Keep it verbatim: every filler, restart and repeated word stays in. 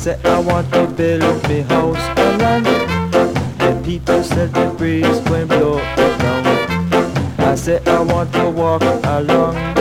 said I want to build me house on land. The people said the breeze when blow it down. I said I want to walk along